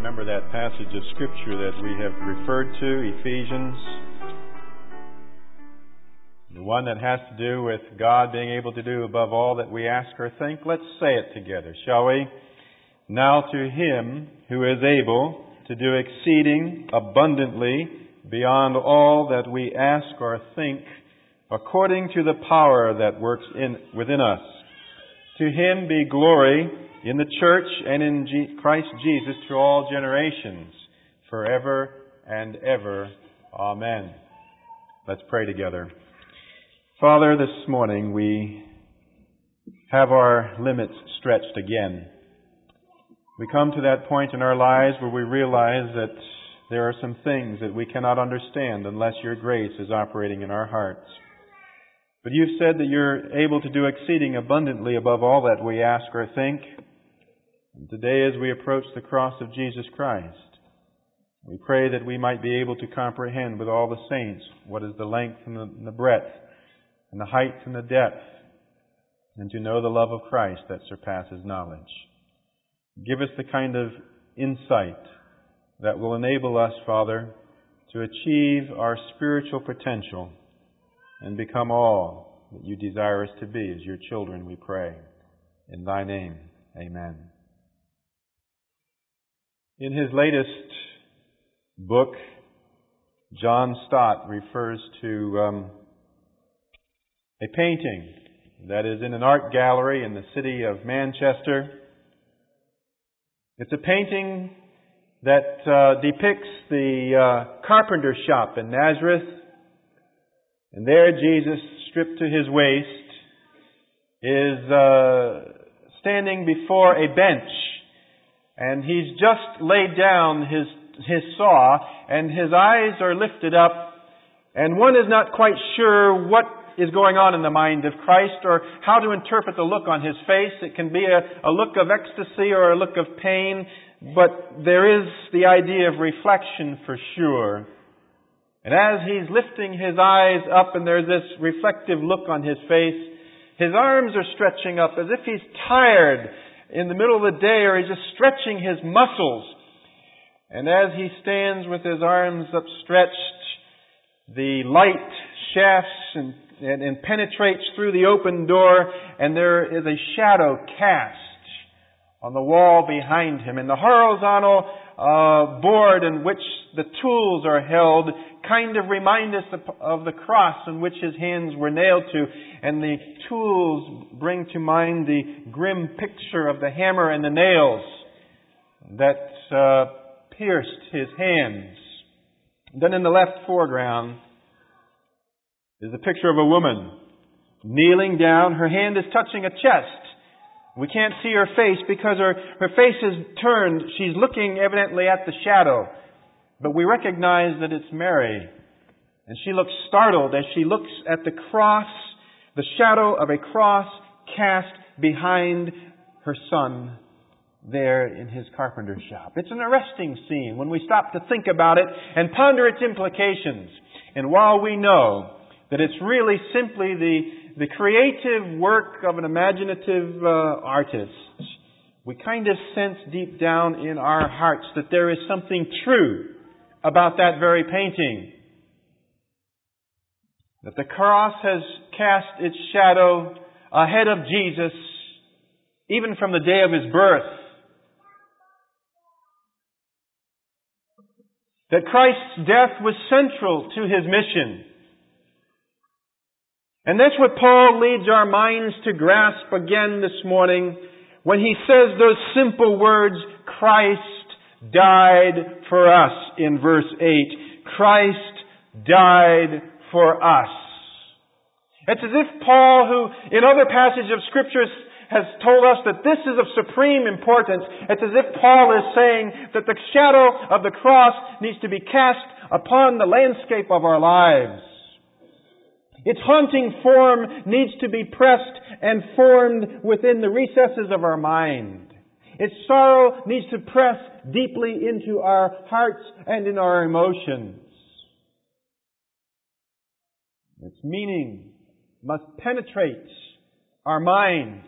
remember that passage of Scripture that we have referred to, Ephesians, the one that has to do with God being able to do above all that we ask or think. Let's say it together, shall we? Now to Him who is able to do exceeding abundantly beyond all that we ask or think, according to the power that works within us. To Him be glory in the church and in Christ Jesus to all generations, forever and ever. Amen. Let's pray together. Father, this morning we have our limits stretched again. We come to that point in our lives where we realize that there are some things that we cannot understand unless your grace is operating in our hearts. But you've said that you're able to do exceeding abundantly above all that we ask or think. And today, as we approach the cross of Jesus Christ, we pray that we might be able to comprehend with all the saints what is the length and the breadth and the height and the depth, and to know the love of Christ that surpasses knowledge. Give us the kind of insight that will enable us, Father, to achieve our spiritual potential and become all that you desire us to be as your children, we pray. In thy name, amen. In his latest book, John Stott refers to a painting that is in an art gallery in the city of Manchester. It's a painting that depicts the carpenter shop in Nazareth. And there Jesus, stripped to his waist, is standing before a bench. And he's just laid down his saw, and his eyes are lifted up, and one is not quite sure what is going on in the mind of Christ or how to interpret the look on his face. It can be a look of ecstasy or a look of pain, but there is the idea of reflection for sure. And as he's lifting his eyes up and there's this reflective look on his face, his arms are stretching up as if he's tired in the middle of the day, or he's just stretching his muscles. And as he stands with his arms upstretched, the light shafts and penetrates through the open door, and there is a shadow cast on the wall behind him. And the horizontal board in which the tools are held kind of remind us of the cross in which his hands were nailed to. And the tools bring to mind the grim picture of the hammer and the nails that pierced his hands. Then in the left foreground is a picture of a woman kneeling down. Her hand is touching a chest. We can't see her face because her face is turned. She's looking evidently at the shadow. But we recognize that it's Mary. And she looks startled as she looks at the cross, the shadow of a cross cast behind her son there in his carpenter shop. It's an arresting scene when we stop to think about it and ponder its implications. And while we know that it's really simply the creative work of an imaginative artist, we kind of sense deep down in our hearts that there is something true about that very painting. That the cross has cast its shadow ahead of Jesus, even from the day of His birth. That Christ's death was central to His mission. And that's what Paul leads our minds to grasp again this morning when he says those simple words, Christ died for us, in verse 8. Christ died for us. It's as if Paul, who in other passages of Scripture has told us that this is of supreme importance, it's as if Paul is saying that the shadow of the cross needs to be cast upon the landscape of our lives. Its haunting form needs to be pressed and formed within the recesses of our mind. Its sorrow needs to press deeply into our hearts and in our emotions. Its meaning must penetrate our minds.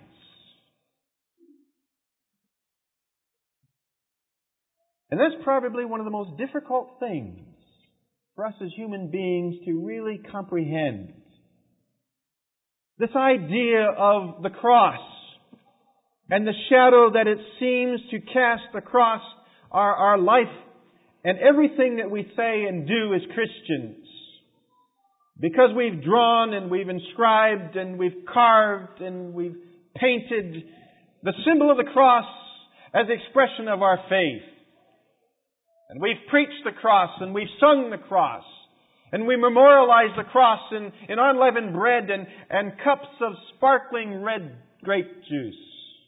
And that's probably one of the most difficult things for us as human beings to really comprehend. This idea of the cross and the shadow that it seems to cast across our life and everything that we say and do as Christians. Because we've drawn and we've inscribed and we've carved and we've painted the symbol of the cross as the expression of our faith. And we've preached the cross and we've sung the cross. And we memorialize the cross in unleavened bread and cups of sparkling red grape juice.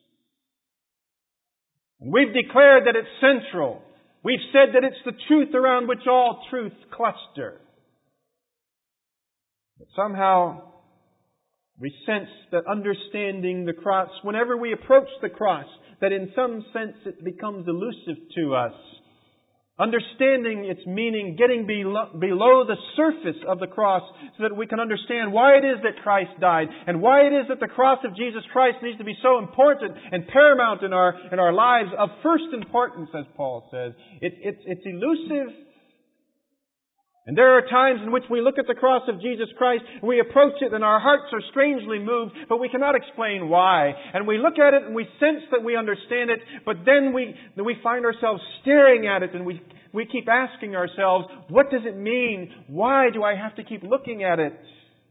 And we've declared that it's central. We've said that it's the truth around which all truths cluster. But somehow we sense that understanding the cross, whenever we approach the cross, that in some sense it becomes elusive to us. Understanding its meaning, getting below the surface of the cross so that we can understand why it is that Christ died and why it is that the cross of Jesus Christ needs to be so important and paramount in our lives, of first importance, as Paul says. It's elusive. And there are times in which we look at the cross of Jesus Christ and we approach it and our hearts are strangely moved, but we cannot explain why. And we look at it and we sense that we understand it, but then we find ourselves staring at it and we keep asking ourselves, what does it mean? Why do I have to keep looking at it?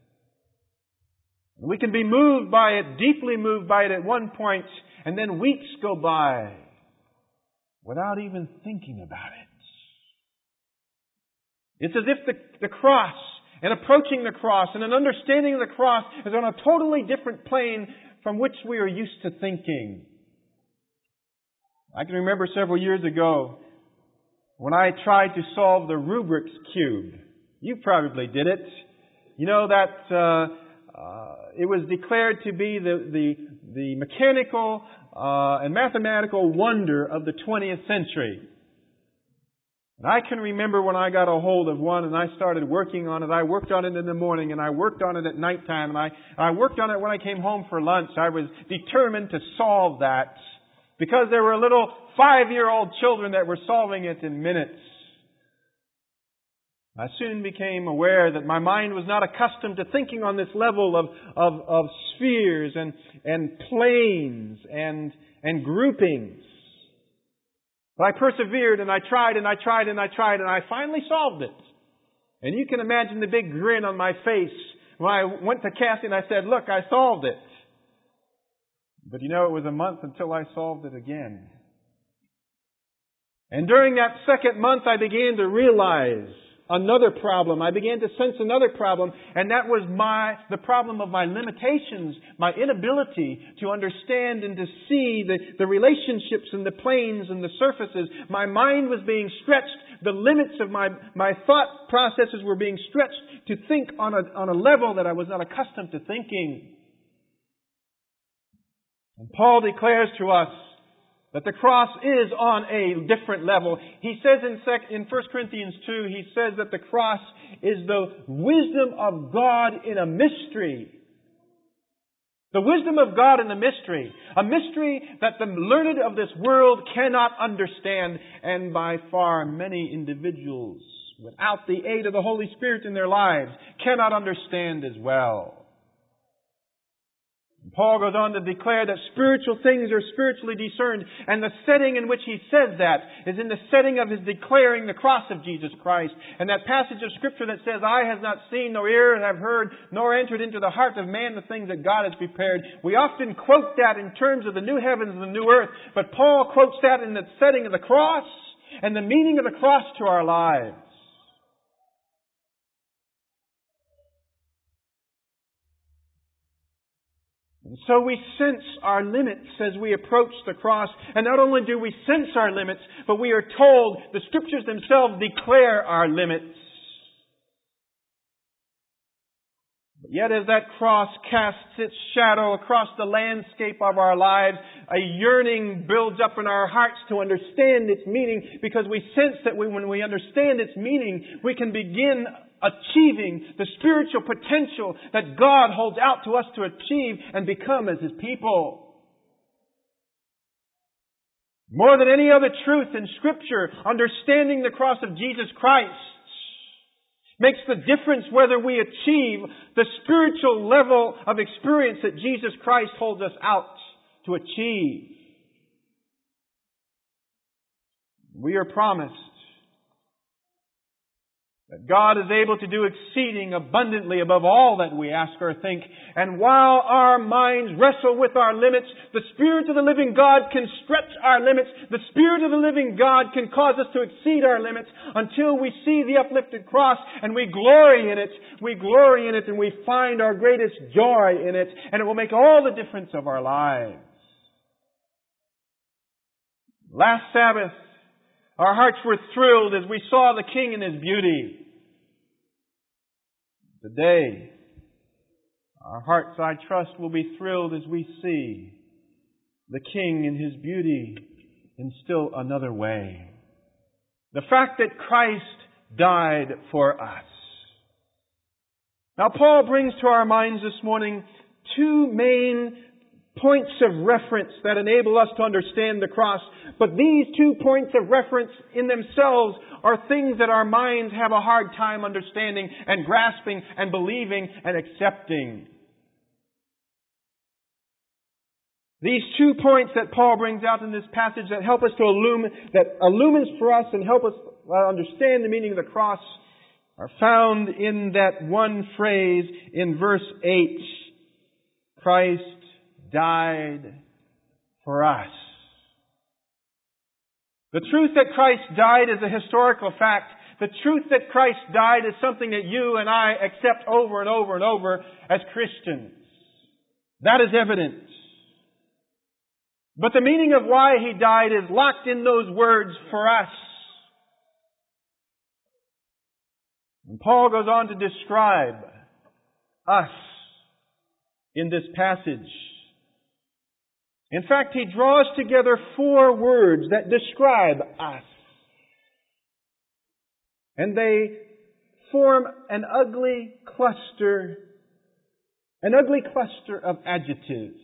We can be moved by it, deeply moved by it at one point, and then weeks go by without even thinking about it. It's as if the cross and approaching the cross and an understanding of the cross is on a totally different plane from which we are used to thinking. I can remember several years ago when I tried to solve the Rubik's Cube. You probably did it. You know that it was declared to be the mechanical and mathematical wonder of the 20th century. And I can remember when I got a hold of one and I started working on it. I worked on it in the morning and I worked on it at nighttime and I worked on it when I came home for lunch. I was determined to solve that because there were little 5-year-old children that were solving it in minutes. I soon became aware that my mind was not accustomed to thinking on this level of spheres and planes and groupings. But I persevered and I tried and I tried and I tried and I finally solved it. And you can imagine the big grin on my face when I went to Cassie and I said, look, I solved it. But you know, it was a month until I solved it again. And during that second month, I began to realize another problem. I began to sense another problem, and that was the problem of my limitations, my inability to understand and to see the relationships and the planes and the surfaces. My mind was being stretched. The limits of my thought processes were being stretched to think on a level that I was not accustomed to thinking. And Paul declares to us that the cross is on a different level. He says in 1 Corinthians 2, he says that the cross is the wisdom of God in a mystery. The wisdom of God in a mystery. A mystery that the learned of this world cannot understand. And by far many individuals, without the aid of the Holy Spirit in their lives, cannot understand as well. Paul goes on to declare that spiritual things are spiritually discerned, and the setting in which he says that is in the setting of his declaring the cross of Jesus Christ. And that passage of Scripture that says, eye has not seen, nor ear have heard, nor entered into the heart of man the things that God has prepared. We often quote that in terms of the new heavens and the new earth, but Paul quotes that in the setting of the cross and the meaning of the cross to our lives. And so we sense our limits as we approach the cross. And not only do we sense our limits, but we are told, the Scriptures themselves declare our limits. But yet as that cross casts its shadow across the landscape of our lives, a yearning builds up in our hearts to understand its meaning, because we sense that when we understand its meaning, we can begin achieving the spiritual potential that God holds out to us to achieve and become as His people. More than any other truth in Scripture, understanding the cross of Jesus Christ makes the difference whether we achieve the spiritual level of experience that Jesus Christ holds us out to achieve. We are promised that God is able to do exceeding abundantly above all that we ask or think. And while our minds wrestle with our limits, the Spirit of the living God can stretch our limits. The Spirit of the living God can cause us to exceed our limits until we see the uplifted cross and we glory in it. We glory in it and we find our greatest joy in it. And it will make all the difference of our lives. Last Sabbath, our hearts were thrilled as we saw the King in His beauty. Today, our hearts, I trust, will be thrilled as we see the King in His beauty in still another way. The fact that Christ died for us. Now, Paul brings to our minds this morning two main points of reference that enable us to understand the cross. But these 2 points of reference in themselves are things that our minds have a hard time understanding and grasping and believing and accepting. These 2 points that Paul brings out in this passage that help us to illumines for us and help us understand the meaning of the cross are found in that one phrase in verse 8. Christ died for us. The truth that Christ died is a historical fact. The truth that Christ died is something that you and I accept over and over and over as Christians. That is evident. But the meaning of why He died is locked in those words, for us. And Paul goes on to describe us in this passage. In fact, he draws together 4 words that describe us. And they form an ugly cluster of adjectives.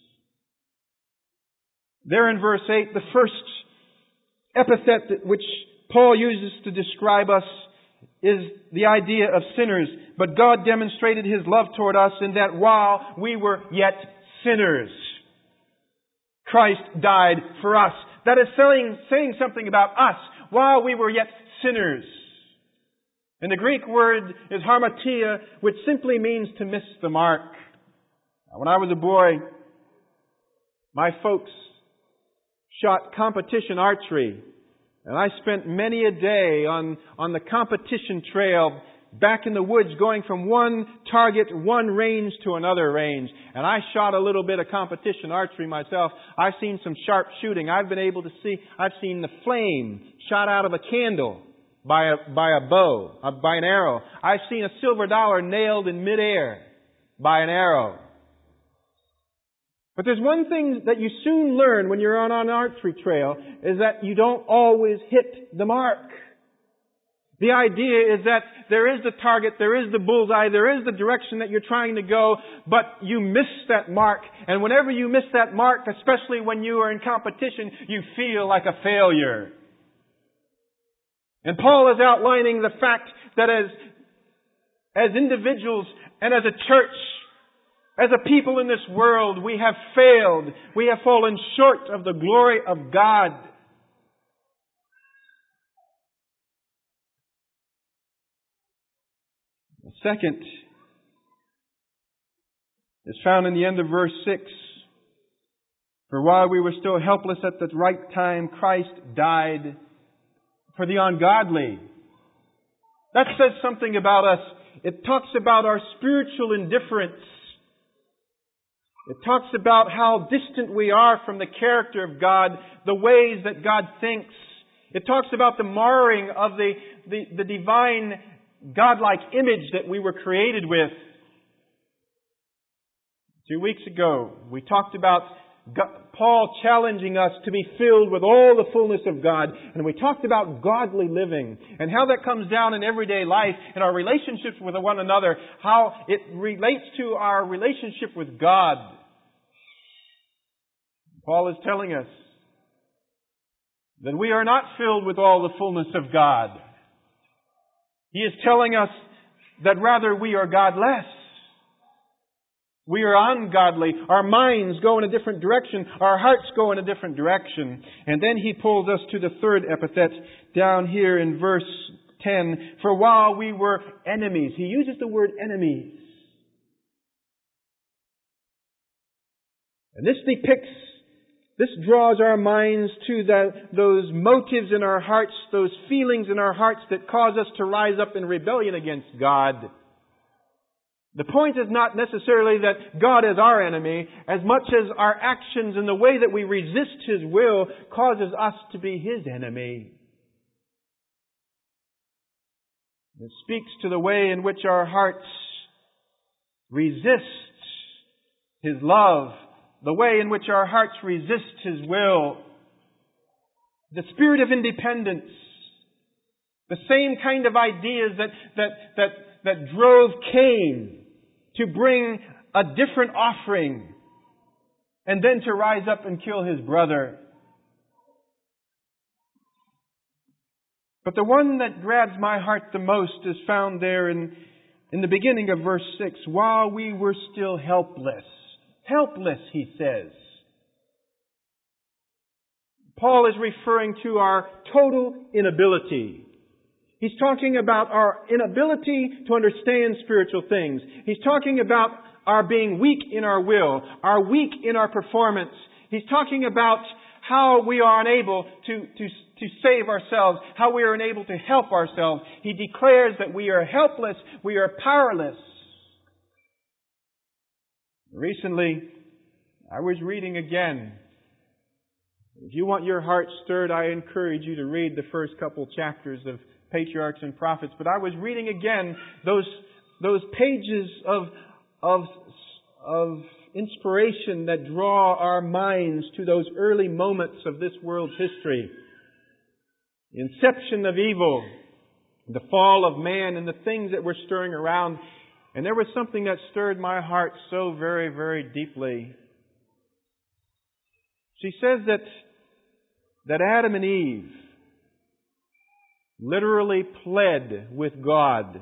There in verse 8, the first epithet which Paul uses to describe us is the idea of sinners. But God demonstrated His love toward us in that while we were yet sinners, Christ died for us. That is saying something about us while we were yet sinners. And the Greek word is harmatia, which simply means to miss the mark. When I was a boy, my folks shot competition archery. And I spent many a day on the competition trail back in the woods going from one target, one range to another range. And I shot a little bit of competition archery myself. I've seen some sharp shooting. I've seen the flame shot out of a candle by a bow, by an arrow. I've seen a silver dollar nailed in midair by an arrow. But there's one thing that you soon learn when you're on an archery trail is that you don't always hit the mark. The idea is that there is the target, there is the bullseye, there is the direction that you're trying to go, but you miss that mark. And whenever you miss that mark, especially when you are in competition, you feel like a failure. And Paul is outlining the fact that as individuals and as a church, as a people in this world, we have failed. We have fallen short of the glory of God. The second is found in the end of verse 6. For while we were still helpless at the right time, Christ died for the ungodly. That says something about us. It talks about our spiritual indifference. It talks about how distant we are from the character of God, the ways that God thinks. It talks about the marring of the divine godlike image that we were created with. 2 weeks ago, we talked about Paul challenging us to be filled with all the fullness of God. And we talked about godly living and how that comes down in everyday life, in our relationships with one another, how it relates to our relationship with God. Paul is telling us then we are not filled with all the fullness of God. He is telling us that rather we are godless. We are ungodly. Our minds go in a different direction. Our hearts go in a different direction. And then he pulls us to the third epithet down here in verse 10. For while we were enemies. He uses the word enemies. And this draws our minds to those motives in our hearts, those feelings in our hearts that cause us to rise up in rebellion against God. The point is not necessarily that God is our enemy, as much as our actions and the way that we resist His will causes us to be His enemy. It speaks to the way in which our hearts resist His love, the way in which our hearts resist His will, the spirit of independence, the same kind of ideas that drove Cain to bring a different offering and then to rise up and kill his brother. But the one that grabs my heart the most is found there in the beginning of verse 6. While we were still helpless. Helpless, he says. Paul is referring to our total inability. He's talking about our inability to understand spiritual things. He's talking about our being weak in our will, our weak in our performance. He's talking about how we are unable to save ourselves, how we are unable to help ourselves. He declares that we are helpless, we are powerless. Recently, I was reading again. If you want your heart stirred, I encourage you to read the first couple chapters of Patriarchs and Prophets. But I was reading again those pages of inspiration that draw our minds to those early moments of this world's history. The inception of evil, the fall of man, and the things that were stirring around. And there was something that stirred my heart so very, very deeply. She says that Adam and Eve literally pled with God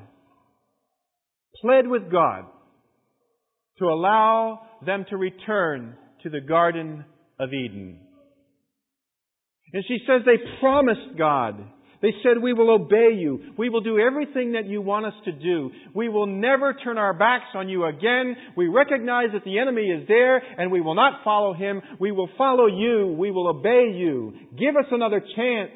to allow them to return to the Garden of Eden. And she says they promised God. They said, we will obey you. We will do everything that you want us to do. We will never turn our backs on you again. We recognize that the enemy is there and we will not follow him. We will follow you. We will obey you. Give us another chance.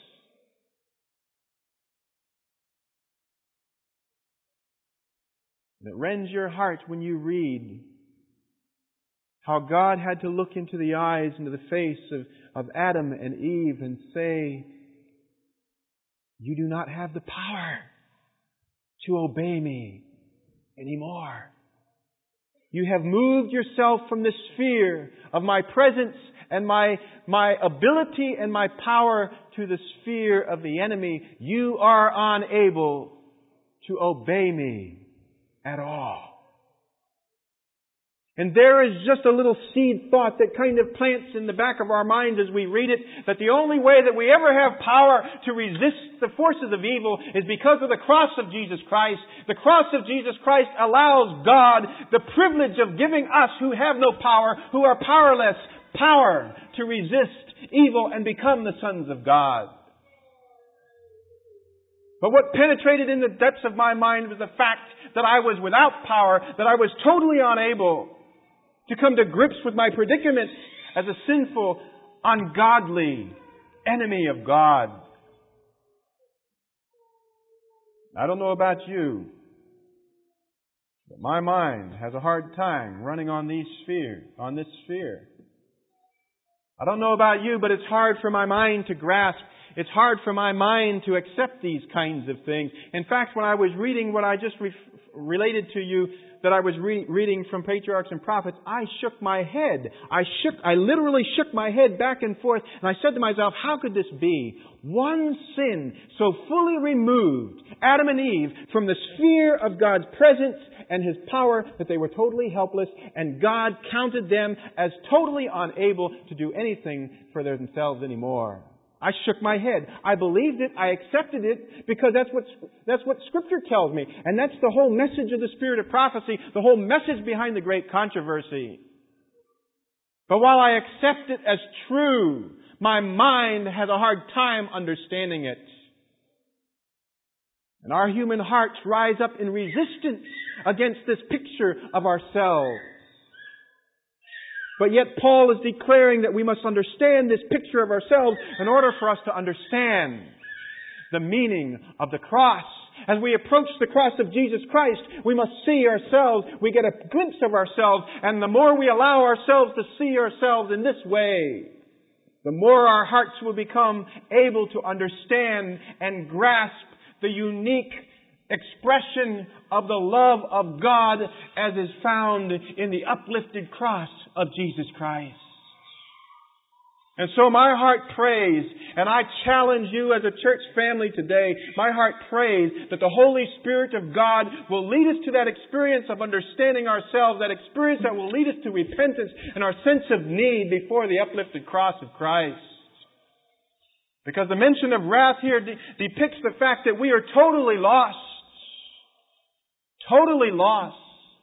And it rends your heart when you read how God had to look into the eyes, into the face of Adam and Eve and say, you do not have the power to obey me anymore. You have moved yourself from the sphere of my presence and my ability and my power to the sphere of the enemy. You are unable to obey me at all. And there is just a little seed thought that kind of plants in the back of our minds as we read it, that the only way that we ever have power to resist the forces of evil is because of the cross of Jesus Christ. The cross of Jesus Christ allows God the privilege of giving us who have no power, who are powerless, power to resist evil and become the sons of God. But what penetrated in the depths of my mind was the fact that I was without power, that I was totally unable to come to grips with my predicament as a sinful, ungodly enemy of God. I don't know about you, but my mind has a hard time running on this sphere. I don't know about you, but it's hard for my mind to grasp. It's hard for my mind to accept these kinds of things. In fact, when I was reading what I just related to you, that I was reading from Patriarchs and Prophets, I shook my head. I literally shook my head back and forth, and I said to myself, how could this be? One sin so fully removed Adam and Eve from the sphere of God's presence and His power that they were totally helpless, and God counted them as totally unable to do anything for themselves anymore. I shook my head. I believed it. I accepted it because that's what Scripture tells me. And that's the whole message of the Spirit of prophecy, the whole message behind the great controversy. But while I accept it as true, my mind has a hard time understanding it. And our human hearts rise up in resistance against this picture of ourselves. But yet Paul is declaring that we must understand this picture of ourselves in order for us to understand the meaning of the cross. As we approach the cross of Jesus Christ, we must see ourselves. We get a glimpse of ourselves. And the more we allow ourselves to see ourselves in this way, the more our hearts will become able to understand and grasp the unique expression of the love of God as is found in the uplifted cross of Jesus Christ. And so my heart prays, and I challenge you as a church family today, my heart prays that the Holy Spirit of God will lead us to that experience of understanding ourselves, that experience that will lead us to repentance and our sense of need before the uplifted cross of Christ. Because the mention of wrath here depicts the fact that we are totally lost. Totally lost.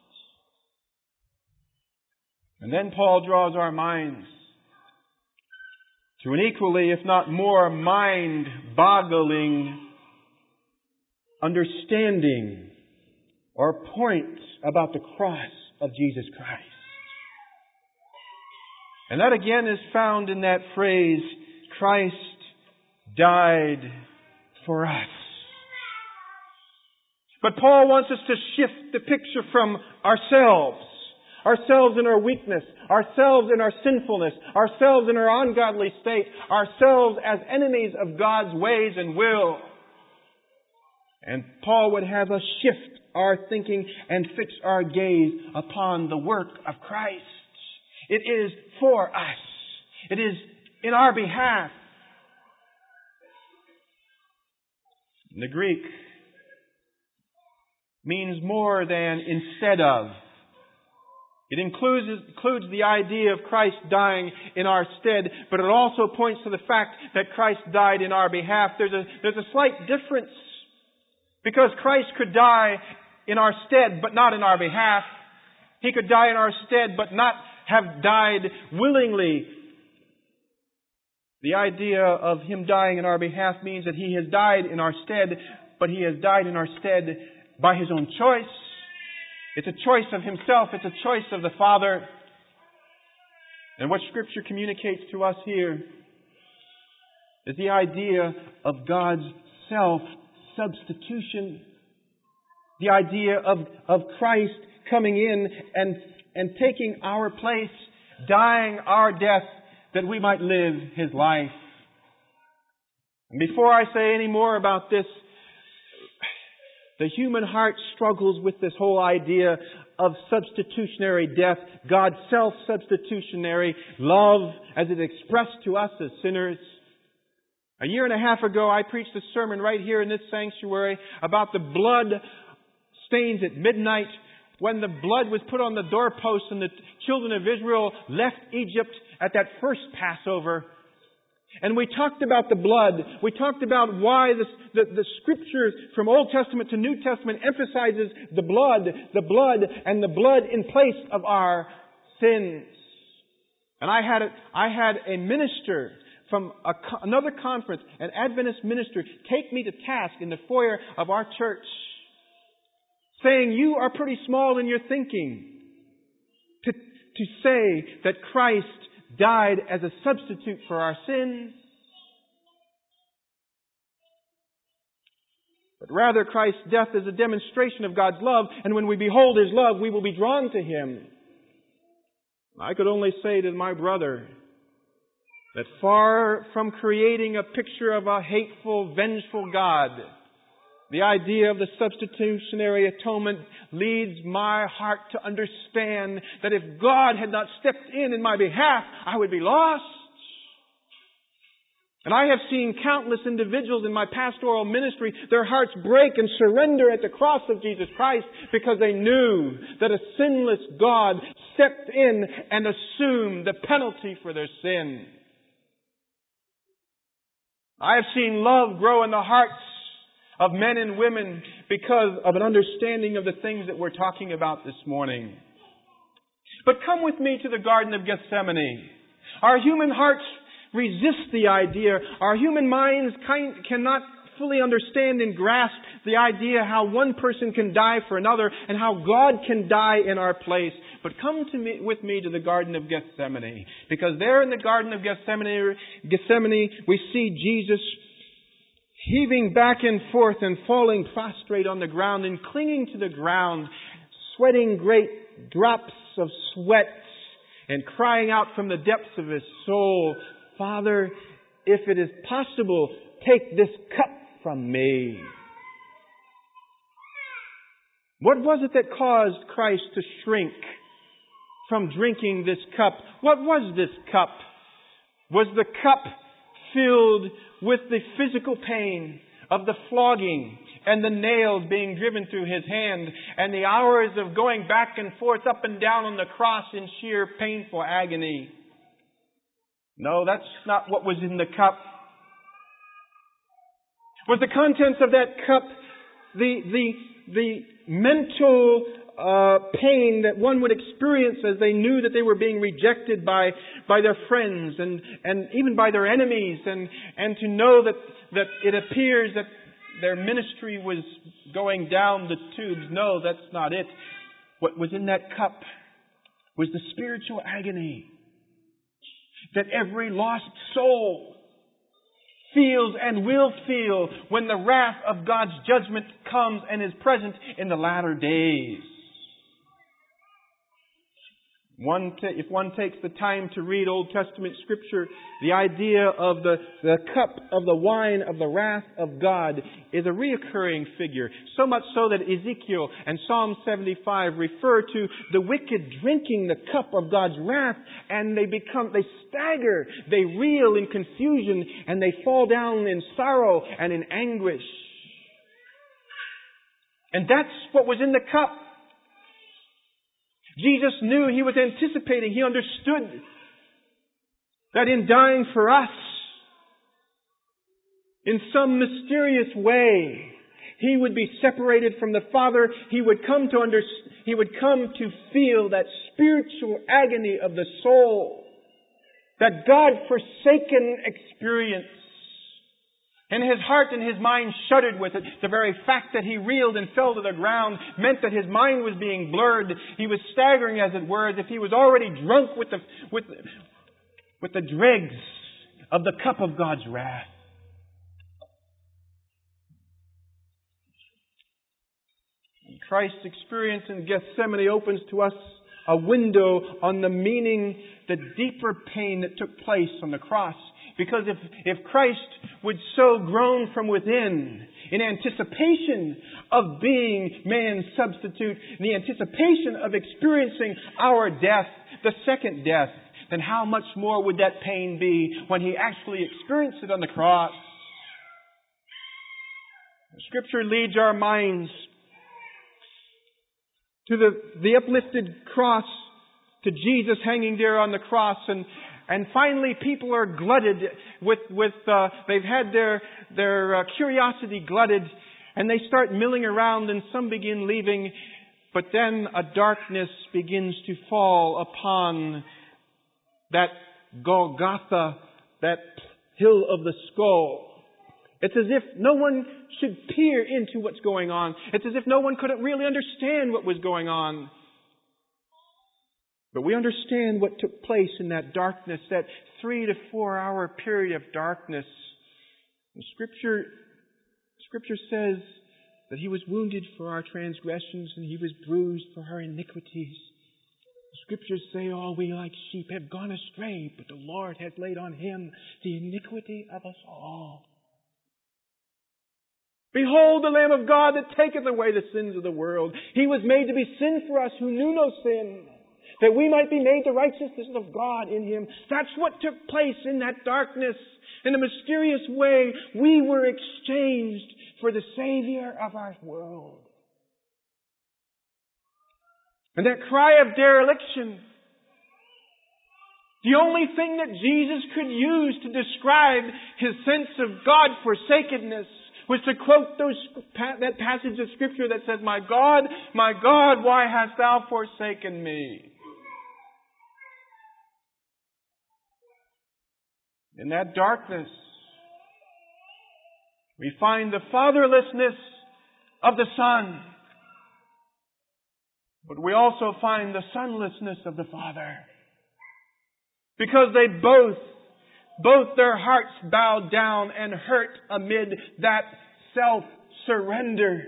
And then Paul draws our minds to an equally, if not more, mind-boggling understanding or point about the cross of Jesus Christ. And that again is found in that phrase, Christ died for us. But Paul wants us to shift the picture from ourselves in our weakness, ourselves in our sinfulness, ourselves in our ungodly state, ourselves as enemies of God's ways and will. And Paul would have us shift our thinking and fix our gaze upon the work of Christ. It is for us. It is in our behalf. The Greek means more than instead of. It includes the idea of Christ dying in our stead, but it also points to the fact that Christ died in our behalf. There's a slight difference, because Christ could die in our stead, but not in our behalf. He could die in our stead, but not have died willingly. The idea of Him dying in our behalf means that He has died in our stead, but He has died in our stead by His own choice. It's a choice of Himself. It's a choice of the Father. And what Scripture communicates to us here is the idea of God's self-substitution. The idea of Christ coming in and taking our place, dying our death, that we might live His life. And before I say any more about this, the human heart struggles with this whole idea of substitutionary death, God's self-substitutionary love as it expressed to us as sinners. A year and a half ago, I preached a sermon right here in this sanctuary about the blood stains at midnight, when the blood was put on the doorposts and the children of Israel left Egypt at that first Passover. And we talked about the blood. We talked about why the Scriptures from Old Testament to New Testament emphasizes the blood, and the blood in place of our sins. And I had a minister from another conference, an Adventist minister, take me to task in the foyer of our church, saying, "You are pretty small in your thinking to say that Christ died as a substitute for our sins. But rather, Christ's death is a demonstration of God's love, and when we behold His love, we will be drawn to Him." I could only say to my brother that far from creating a picture of a hateful, vengeful God, the idea of the substitutionary atonement leads my heart to understand that if God had not stepped in my behalf, I would be lost. And I have seen countless individuals in my pastoral ministry, their hearts break and surrender at the cross of Jesus Christ because they knew that a sinless God stepped in and assumed the penalty for their sin. I have seen love grow in the hearts of men and women because of an understanding of the things that we're talking about this morning. But come with me to the Garden of Gethsemane. Our human hearts resist the idea. Our human minds cannot fully understand and grasp the idea how one person can die for another and how God can die in our place. But come with me to the Garden of Gethsemane. Because there in the Garden of Gethsemane, we see Jesus heaving back and forth and falling prostrate on the ground and clinging to the ground, sweating great drops of sweat and crying out from the depths of his soul, Father, if it is possible, take this cup from me. What was it that caused Christ to shrink from drinking this cup? What was this cup? Was the cup filled with the physical pain of the flogging and the nails being driven through his hand and the hours of going back and forth up and down on the cross in sheer painful agony? No, that's not what was in the cup. Was the contents of that cup the mental pain that one would experience as they knew that they were being rejected by their friends and even by their enemies, and to know that it appears that their ministry was going down the tubes? No, that's not it. What was in that cup was the spiritual agony that every lost soul feels and will feel when the wrath of God's judgment comes and is present in the latter days. If one takes the time to read Old Testament Scripture, the idea of the cup of the wine of the wrath of God is a reoccurring figure. So much so that Ezekiel and Psalm 75 refer to the wicked drinking the cup of God's wrath, and they stagger, they reel in confusion, and they fall down in sorrow and in anguish. And that's what was in the cup. Jesus knew, he was anticipating, he understood that in dying for us, in some mysterious way, he would be separated from the Father. He would come to feel that spiritual agony of the soul, that God-forsaken experience. And his heart and his mind shuddered with it. The very fact that he reeled and fell to the ground meant that his mind was being blurred. He was staggering, as it were, as if he was already drunk with the dregs of the cup of God's wrath. And Christ's experience in Gethsemane opens to us a window on the meaning, the deeper pain that took place on the cross. Because if Christ would so groan from within in anticipation of being man's substitute, in the anticipation of experiencing our death, the second death, then how much more would that pain be when he actually experienced it on the cross? Scripture leads our minds to the uplifted cross, to Jesus hanging there on the cross, and finally, people are glutted they've had their curiosity glutted, and they start milling around, and some begin leaving. But then a darkness begins to fall upon that Golgotha, that hill of the skull. It's as if no one should peer into what's going on. It's as if no one could really understand what was going on. But we understand what took place in that darkness, that 3 to 4 hour period of darkness. And Scripture says that he was wounded for our transgressions and he was bruised for our iniquities. The Scriptures say, all we like sheep have gone astray, but the Lord has laid on him the iniquity of us all. Behold the Lamb of God that taketh away the sins of the world. He was made to be sin for us who knew no sin, that we might be made the righteousness of God in him. That's what took place in that darkness. In a mysterious way, we were exchanged for the Savior of our world. And that cry of dereliction, The only thing that Jesus could use to describe His sense of God-forsakenness was to quote that passage of Scripture that says, my God, why hast Thou forsaken me? In that darkness, we find the fatherlessness of the Son. But we also find the sonlessness of the Father. Because they both their hearts bowed down and hurt amid that self-surrender.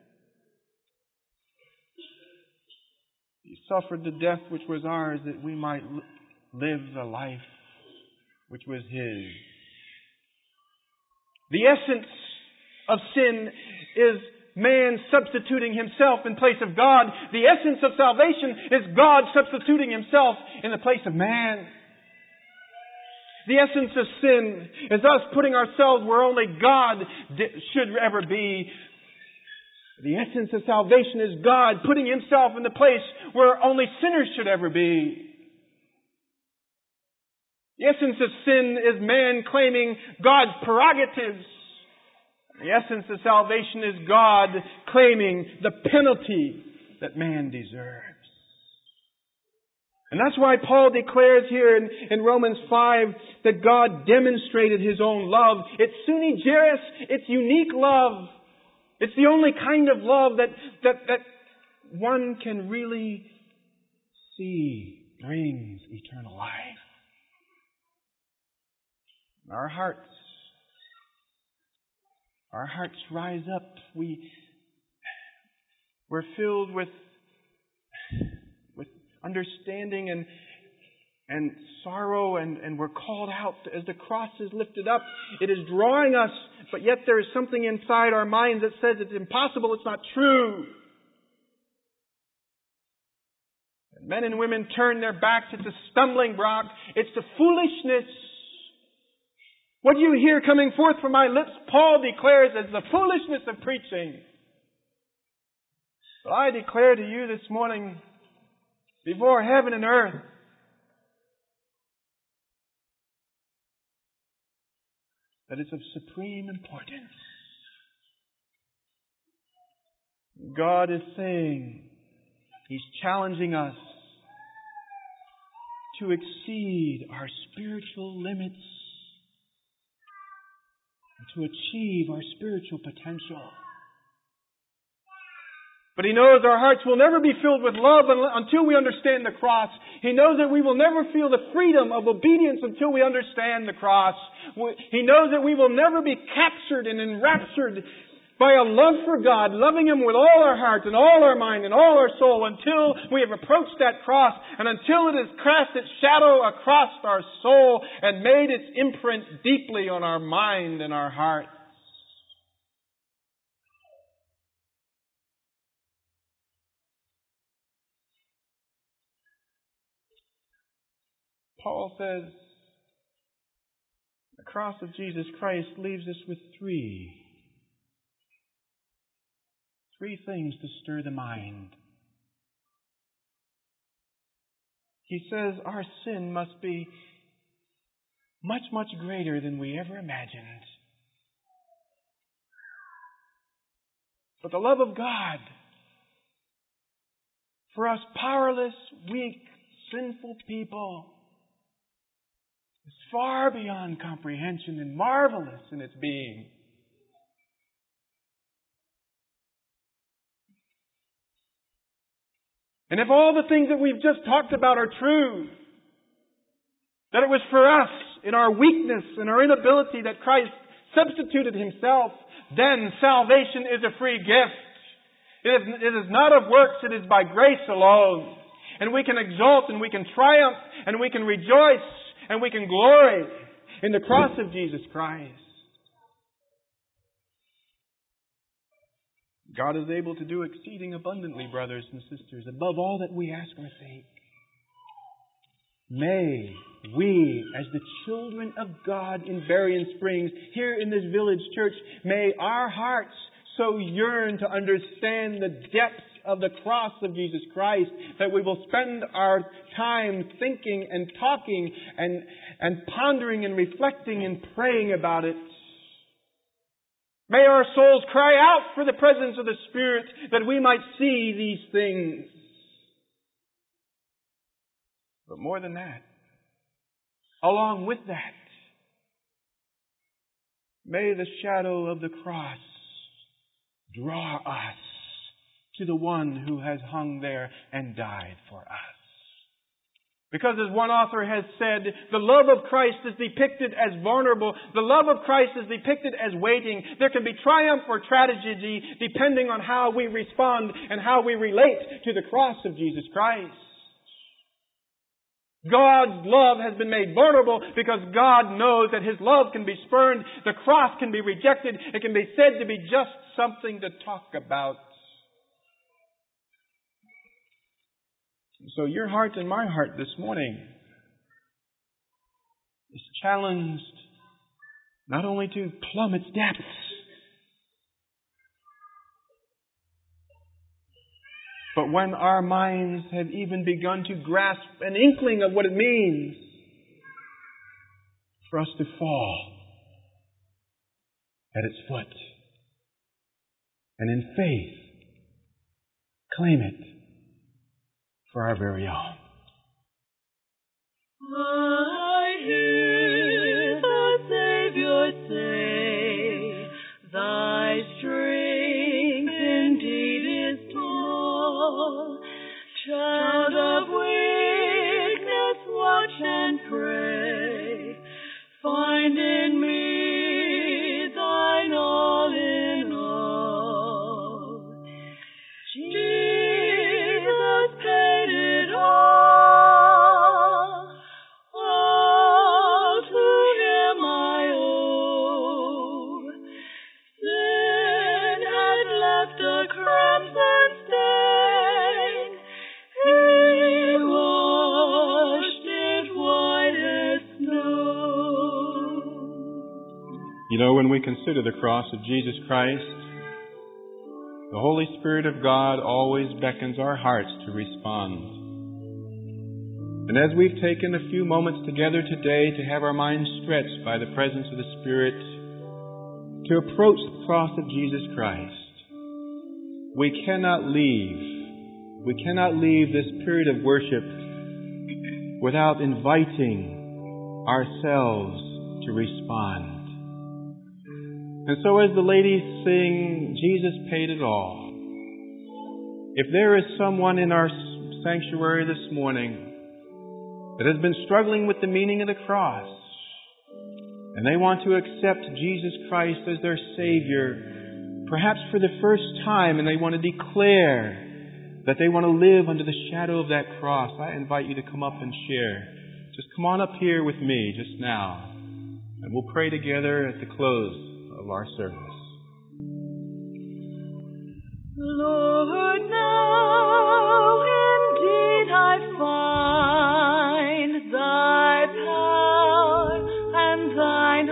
He suffered the death which was ours that we might live the life which was His. The essence of sin is man substituting himself in place of God. The essence of salvation is God substituting Himself in the place of man. The essence of sin is us putting ourselves where only God should ever be. The essence of salvation is God putting Himself in the place where only sinners should ever be. The essence of sin is man claiming God's prerogatives. The essence of salvation is God claiming the penalty that man deserves. And that's why Paul declares here in Romans 5 that God demonstrated His own love. It's sui generis, it's unique love. It's the only kind of love that one can really see brings eternal life. Our hearts rise up. We're filled with understanding and sorrow, and we're called out as the cross is lifted up. It is drawing us, but yet there is something inside our minds that says it's impossible, it's not true. And men and women turn their backs. It's a stumbling block. It's the foolishness. What you hear coming forth from my lips, Paul declares as the foolishness of preaching. But I declare to you this morning, before heaven and earth, that it's of supreme importance. God is saying, He's challenging us to exceed our spiritual limits and to achieve our spiritual potential. But He knows our hearts will never be filled with love until we understand the cross. He knows that we will never feel the freedom of obedience until we understand the cross. He knows that we will never be captured and enraptured by a love for God, loving Him with all our heart and all our mind and all our soul until we have approached that cross and until it has cast its shadow across our soul and made its imprint deeply on our mind and our heart. Paul says the cross of Jesus Christ leaves us with three things to stir the mind. He says our sin must be much, much greater than we ever imagined. But the love of God for us powerless, weak, sinful people is far beyond comprehension and marvelous in its being. And if all the things that we've just talked about are true, that it was for us, in our weakness and our inability, that Christ substituted Himself, then salvation is a free gift. It is not of works, it is by grace alone. And we can exult and we can triumph and we can rejoice and we can glory in the cross of Jesus Christ. God is able to do exceeding abundantly, brothers and sisters, above all that we ask or think. May we, as the children of God in Berrien Springs, here in this village church, may our hearts so yearn to understand the depths of the cross of Jesus Christ that we will spend our time thinking and talking and pondering and reflecting and praying about it. May our souls cry out for the presence of the Spirit that we might see these things. But more than that, along with that, may the shadow of the cross draw us to the one who has hung there and died for us. Because as one author has said, the love of Christ is depicted as vulnerable. The love of Christ is depicted as waiting. There can be triumph or tragedy depending on how we respond and how we relate to the cross of Jesus Christ. God's love has been made vulnerable because God knows that His love can be spurned. The cross can be rejected. It can be said to be just something to talk about. So your heart and my heart this morning is challenged not only to plumb its depths, but when our minds have even begun to grasp an inkling of what it means for us to fall at its foot and in faith claim it for our very own. I hear the Savior say, thy strength indeed is small. Child of weakness, watch and pray. Find in me thine all in all. Jesus paid it all to Him I owe. Sin had left a crimson stain, He washed it white as snow. You know, when we consider the cross of Jesus Christ, the Holy Spirit of God always beckons our hearts to respond. And as we've taken a few moments together today to have our minds stretched by the presence of the Spirit, to approach the cross of Jesus Christ, we cannot leave this period of worship without inviting ourselves to respond. And so as the ladies sing, Jesus paid it all, if there is someone in our sanctuary this morning that has been struggling with the meaning of the cross, and they want to accept Jesus Christ as their Savior, perhaps for the first time, and they want to declare that they want to live under the shadow of that cross, I invite you to come up and share. Just come on up here with me just now, and we'll pray together at the close of our service. Lord, now indeed I find Thy power and Thine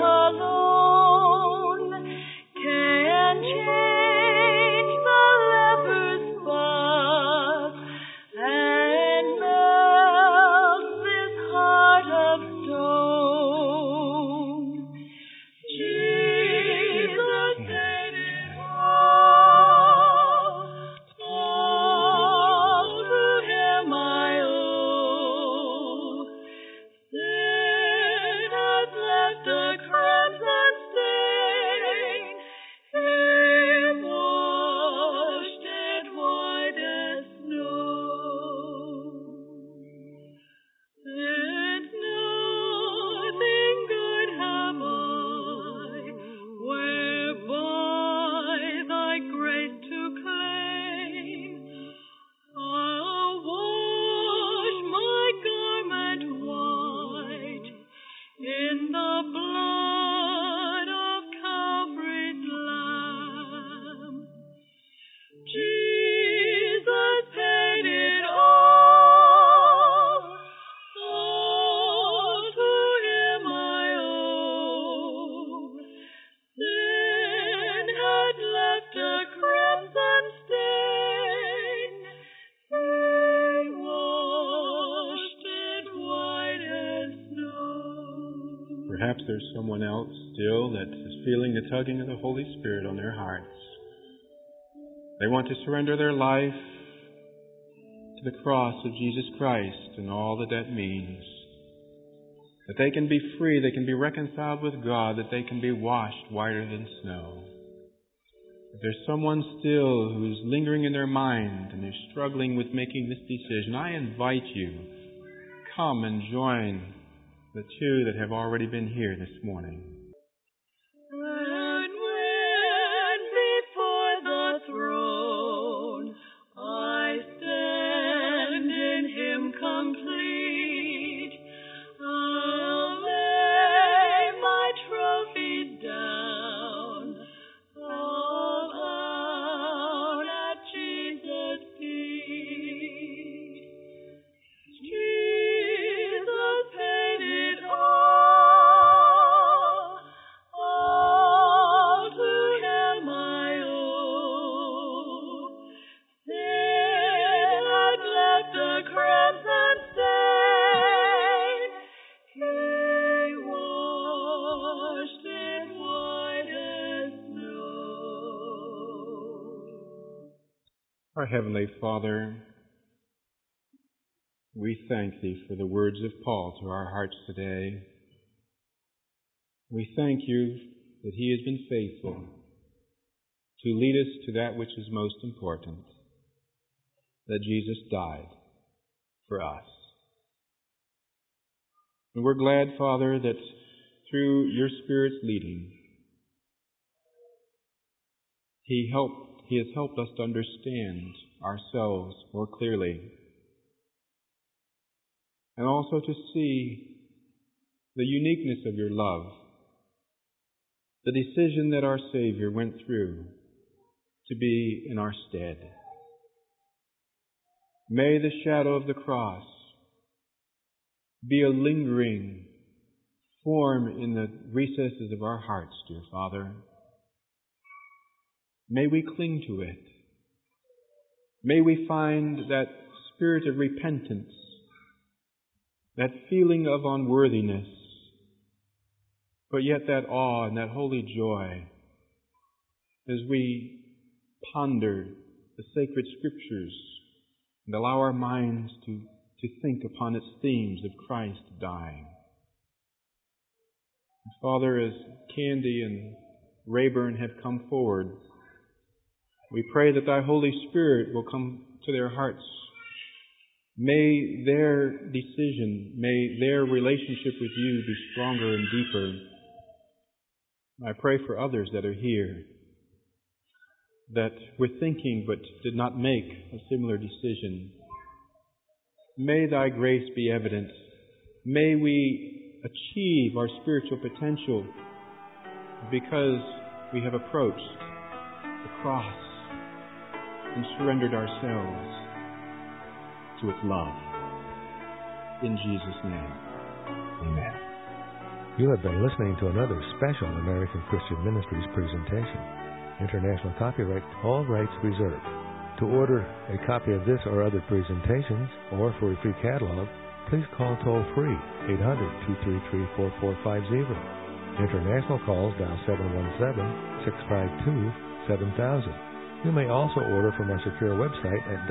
alone can change the leper's spot and melt this heart of stone. Jesus, perhaps there's someone else still that is feeling the tugging of the Holy Spirit on their hearts. They want to surrender their life to the cross of Jesus Christ and all that that means. That they can be free, they can be reconciled with God, that they can be washed whiter than snow. If there's someone still who's lingering in their mind and is struggling with making this decision, I invite you, come and join the two that have already been here this morning. And when before the throne I stand in Him complete, I'll lay my trophies down, all out at Jesus' feet. Jesus paid it all to Him I owe. Sin had left a crimson stain, He washed it white as snow. Our Heavenly Father, we thank Thee for the words of Paul to our hearts today. We thank You that He has been faithful to lead us to that which is most important, that Jesus died for us. And we're glad, Father, that through Your Spirit's leading, He has helped us to understand ourselves more clearly, and also to see the uniqueness of Your love, the decision that our Savior went through to be in our stead. May the shadow of the cross be a lingering form in the recesses of our hearts, dear Father. May we cling to it. May we find that spirit of repentance, that feeling of unworthiness, but yet that awe and that holy joy as we ponder the sacred Scriptures and allow our minds to think upon its themes of Christ dying. And Father, as Candy and Rayburn have come forward, we pray that Thy Holy Spirit will come to their hearts. May their decision, may their relationship with You be stronger and deeper. I pray for others that are here that were thinking but did not make a similar decision. May Thy grace be evident. May we achieve our spiritual potential because we have approached the cross and surrendered ourselves to its love. In Jesus' name, amen. You have been listening to another special American Christian Ministries presentation. International copyright, all rights reserved. To order a copy of this or other presentations, or for a free catalog, please call toll-free 800-233-4450. International calls dial 717-652-7000. You may also order from our secure website at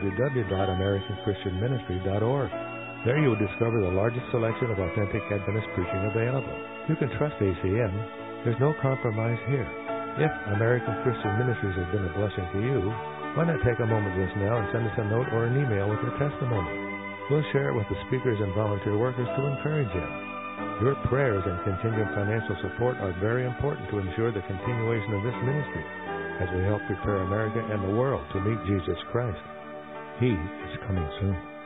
www.americanchristianministry.org. There you will discover the largest selection of authentic Adventist preaching available. You can trust ACM. There's no compromise here. If American Christian Ministries has been a blessing to you, why not take a moment just now and send us a note or an email with your testimony? We'll share it with the speakers and volunteer workers to encourage you. Your prayers and contingent financial support are very important to ensure the continuation of this ministry as we help prepare America and the world to meet Jesus Christ. He is coming soon.